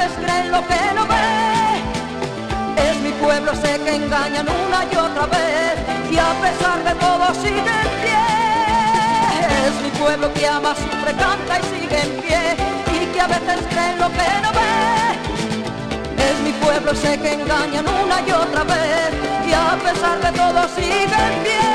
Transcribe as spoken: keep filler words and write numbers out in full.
veces creen lo que no ve. Es mi pueblo, sé que engañan una y otra vez, y a pesar de todo sigue en pie. Es mi pueblo que ama, sufre, canta y sigue en pie, y que a veces creen lo que no ve. Es mi pueblo, sé que engañan una y otra vez, y a pesar de todo sigue en pie.